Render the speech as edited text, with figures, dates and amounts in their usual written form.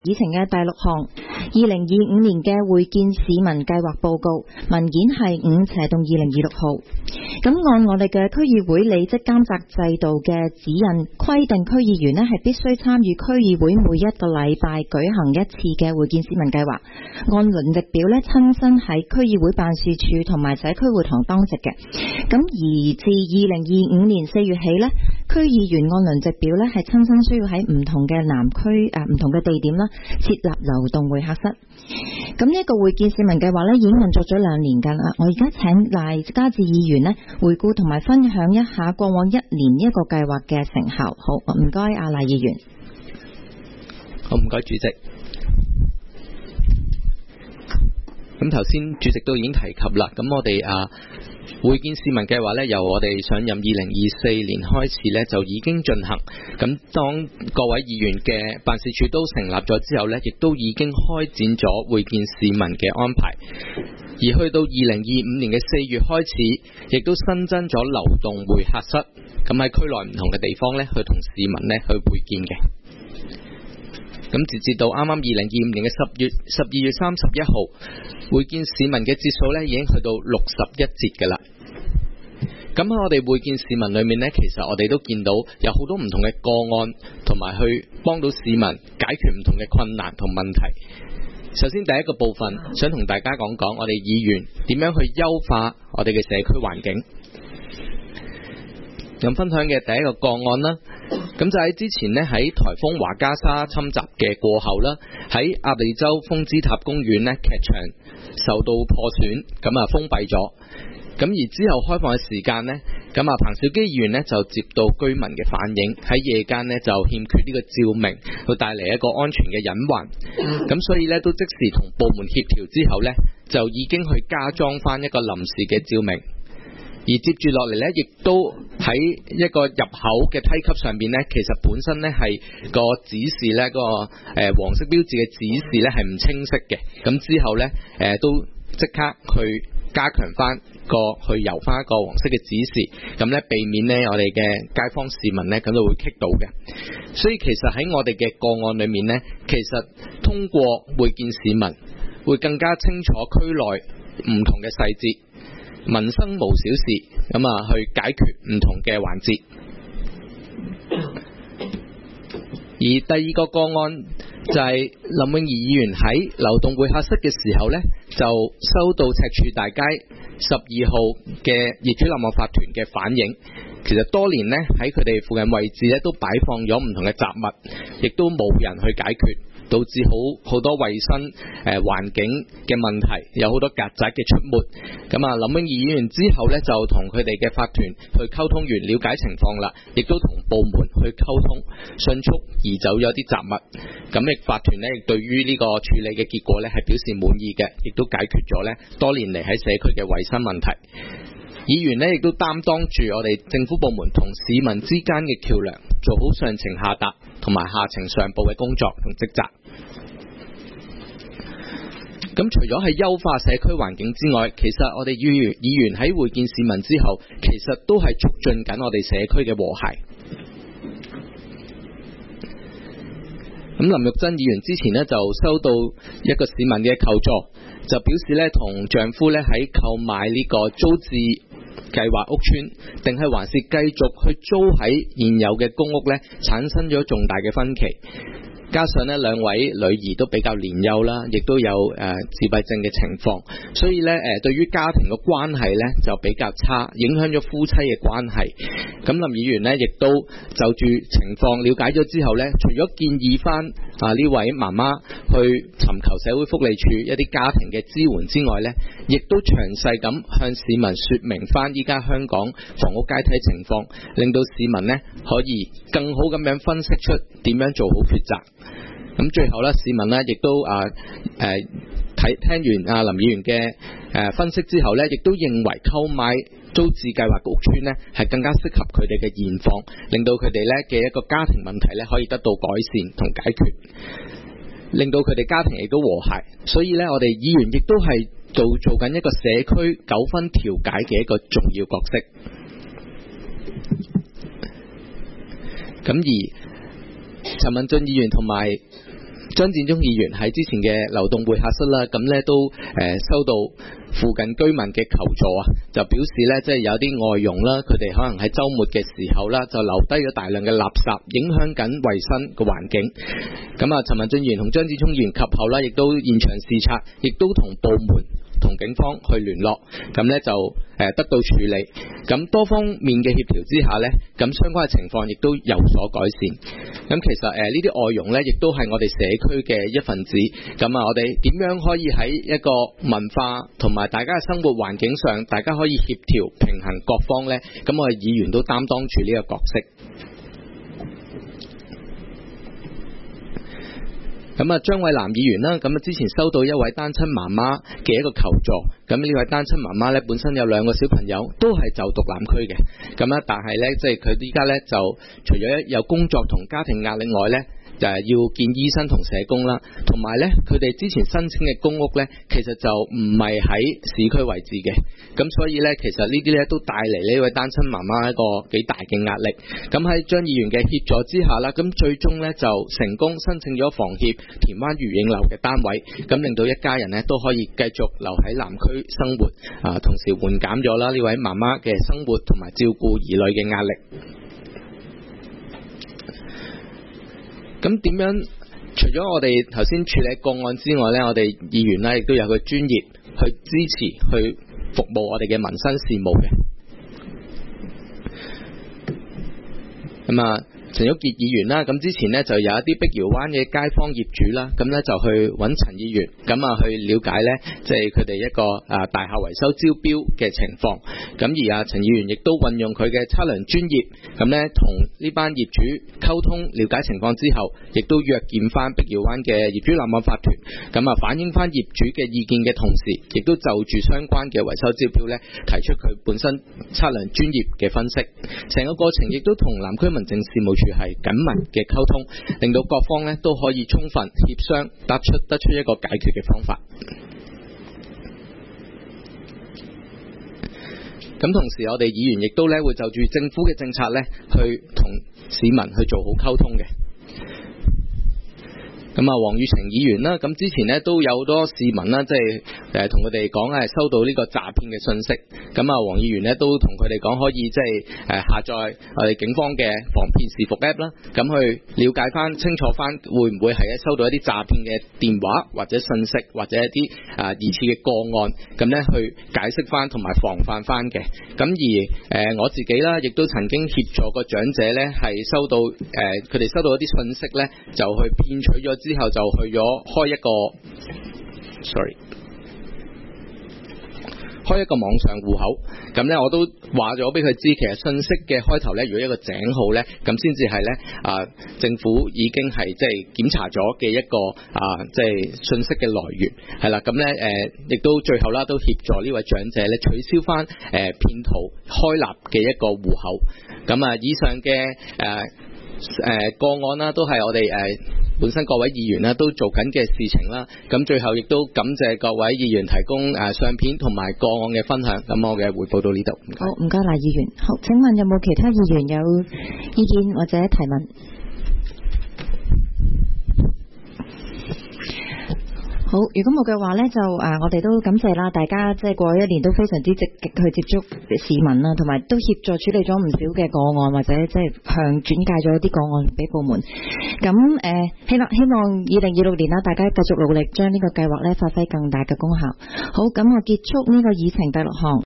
議程嘅第6項，2025年嘅會見市民計劃報告文件係5/2026號。咁按我哋嘅區議會履職監察制度嘅指引規定，區議員呢係必須參與區議會每一個禮拜舉行一次嘅會見市民計劃，按輪值表呢親身喺區議會辦事處同埋社區會堂當值嘅。咁而自2025年4月起呢，區議員按輪值表呢係親身需要喺唔同嘅南區唔同嘅地點啦設立流動會客室。咁呢一個會見市民計劃呢已經運作咗2年㗎啦。我而家請賴家智議員呢回顧同埋分享一下過往1年呢一個計劃嘅成效。好，唔該阿賴議員。 好，唔該主席。咁頭先主席都已經提及啦，咁我哋會見市民計劃呢，由我哋上任2024年開始呢，就已經進行。咁當各位議員嘅辦事處都成立咗之後呢，亦都已經開展咗會見市民嘅安排。而去到2025年嘅4月開始，亦都新增咗流動會客室，咁喺區內唔同嘅地方呢，去同市民呢去會見嘅。咁截至到啱啱2025年嘅12月31號，會見市民嘅節數呢已經去到61節㗎啦。咁喺我哋會見市民裏面呢，其實我哋都見到有好多唔同嘅個案，同埋去幫到市民解決唔同嘅困難同問題。首先第一個部分，想同大家講講我哋議員點樣去優化我哋嘅社區環境。咁分享嘅第一個個案啦，咁就喺之前呢，喺颱風華加莎侵襲嘅過後啦，喺鴨脷洲風之塔公園呢，劇場受到破損，咁封閉咗。咁而之後開放嘅時間呢，咁彭兆基議員呢就接到居民嘅反映，喺夜間呢就欠缺呢個照明，會帶嚟一個安全嘅隱患。咁所以呢，都即時同部門協調之後呢，就已經去加裝翻一個臨時嘅照明。而接住落嚟呢，亦都喺一個入口嘅梯級上邊呢，其實本身呢係個指示呢，個黃色標誌嘅指示呢係唔清晰嘅。咁之後呢，都即刻去加強翻去油翻一個黃色嘅指示，咁呢避免呢我哋嘅街坊市民呢咁就會棘到嘅。所以其實喺我哋嘅個案裏面呢，其實通過會見市民，會更加清楚區內唔同嘅細節。民生無小事，咁去解決唔同嘅環節。而第二個個案就係林永儀議員喺流動會客室嘅時候呢，就收到赤柱大街12號嘅業主立案法團嘅反映。其實多年呢，喺佢哋附近位置呢都擺放咗唔同嘅雜物，亦都冇人去解決。導致好多衛生環境嘅問題，有好多曱甴嘅出沒。咁林永儀議員之後呢，就同佢哋嘅法團去溝通完，了解情況啦，亦都同部門去溝通，迅速移走咗啲雜物。咁亦法團呢，亦對於呢個處理嘅結果呢係表示滿意嘅，亦都解決咗呢多年嚟喺社區嘅衛生問題。議員呢，亦都擔當住我哋政府部門同市民之間嘅橋梁，做好上情下達同埋下情上報嘅工作同職責。咁除咗係優化社區環境之外，其實我哋議員喺會見市民之後，其實都係促進緊我哋社區嘅和諧。咁林玉珍議員之前呢，就收到一個市民嘅求助，就表示呢，同丈夫呢喺購買呢個租置計劃屋邨，定係還是繼續去租喺現有嘅公屋呢，產生咗重大嘅分歧。加上呢兩位女兒都比較年幼啦，亦都有自閉症嘅情況，所以呢對於家庭嘅關係呢就比較差，影響咗夫妻嘅關係。咁林議員呢亦都就住情況了解咗之後呢，除咗建議翻呢位媽媽去尋求社會福利署一啲家庭嘅支援之外呢，亦都詳細咁向市民說明翻依家香港房屋階梯情況，令到市民呢可以更好咁樣分析出點樣做好抉擇。咁最後咧，市民咧亦都聽完林議員嘅分析之後咧，亦都認為購買租置計劃屋邨咧係更加適合佢哋嘅現況，令到佢哋咧嘅一個家庭問題咧可以得到改善同解決，令到佢哋家庭亦都和諧。所以咧，我哋議員亦都係做緊一個社區糾紛調解嘅一個重要角色。咁而陳文俊議員同埋張建宗議員喺之前嘅流動會客室啦，咁咧都收到附近居民嘅求助啊，就表示咧即係有啲外傭啦，佢哋可能喺週末嘅時候啦，就留低咗大量嘅垃圾，影響緊衞生嘅環境。咁啊，陳文俊議員同張志聰議員及後啦，亦都現場視察，亦都同部門同警方去聯絡，咁咧就得到處理。咁多方面嘅協調之下咧，咁相關嘅情況亦都有所改善。咁其實呢啲外傭咧，亦都係我哋社區嘅一份子。咁啊，我哋點樣可以喺一個文化同埋大家嘅生活環境上，大家可以協調平衡各方咧？咁我哋議員都擔當住呢個角色。咁啊，張偉南議員啦，咁啊之前收到一位單親媽媽嘅一個求助，咁呢位單親媽媽咧本身有2個小朋友，都係就讀南區嘅，咁啊但係咧即係佢依家咧就除咗有工作同家庭壓力外咧，就係要見醫生同社工啦，同埋咧佢哋之前申請嘅公屋咧，其實就唔係喺市區位置嘅，咁所以咧其實呢啲咧都帶嚟呢位單親媽媽一個幾大嘅壓力。咁喺張議員嘅協助之下啦，咁最終咧就成功申請咗房協田灣愉影樓嘅單位，咁令到一家人咧都可以繼續留喺南區生活，同時緩減咗啦呢位媽媽嘅生活同埋照顧兒女嘅壓力。咁點樣？除咗我哋頭先處理個案之外呢，我哋議員呢亦都有個專業去支持、去服務我哋嘅民生事務嘅。咁啊，陳玉傑議員啦，咁之前呢就有一啲碧瑤灣嘅街坊業主啦，咁呢就去揾陳議員，咁啊去了解呢，即係佢哋一個大廈維修招標嘅情況。咁而陳議員亦都運用佢嘅測量專業，咁呢同呢班業主溝通了解情況之後，亦都約見翻碧瑤灣嘅業主立案法團，咁啊反映翻業主嘅意見嘅同時，亦都就住相關嘅維修招標呢提出佢本身測量專業嘅分析。成個過程亦都同南區民政事務處係緊密嘅溝通，令到各方呢都可以充分協商，得出一個解決嘅方法。咁同時我哋議員亦都咧會就住政府嘅政策咧去同市民去做好溝通嘅。咁啊，黃宇晴議員啦，咁之前咧都有好多市民啦，即係同佢哋講係收到呢個詐騙嘅信息。咁啊，黃議員咧都同佢哋講可以即係下載我哋警方嘅防騙視伏 app 啦，咁去了解翻清楚翻會唔會係收到一啲詐騙嘅電話或者信息或者一啲疑似嘅個案，咁咧去解釋翻同埋防範翻嘅。咁而我自己啦，亦都曾經協助個長者咧係收到佢哋收到一啲信息咧，就去騙取咗之後就去咗開一個網上戶口，咁呢我都話咗俾佢知，其實信息嘅開頭呢，如果一個井號呢，咁先至係呢政府已經係即係檢查咗嘅一個即係信息嘅來源，係啦，咁呢亦都最後啦都協助呢位長者呢取消翻騙徒開立嘅一個戶口，咁以上嘅個案啦，都係我哋本身各位議員啦都做緊嘅事情啦。咁最後亦都感謝各位議員提供相片同埋個案嘅分享。咁我嘅匯報到呢度。 好，唔該賴議員。好，請問有冇其他議員有意見或者提問？好，如果冇嘅話呢，就我哋都感謝啦，大家即係過去1年都非常之積極去接觸市民啦，同埋都協助處理咗唔少嘅個案，或者即係向轉介咗一啲個案俾部門。咁希望2026年啦，大家繼續努力將呢個計劃呢發揮更大嘅功效。好，咁我結束呢個議程第6項。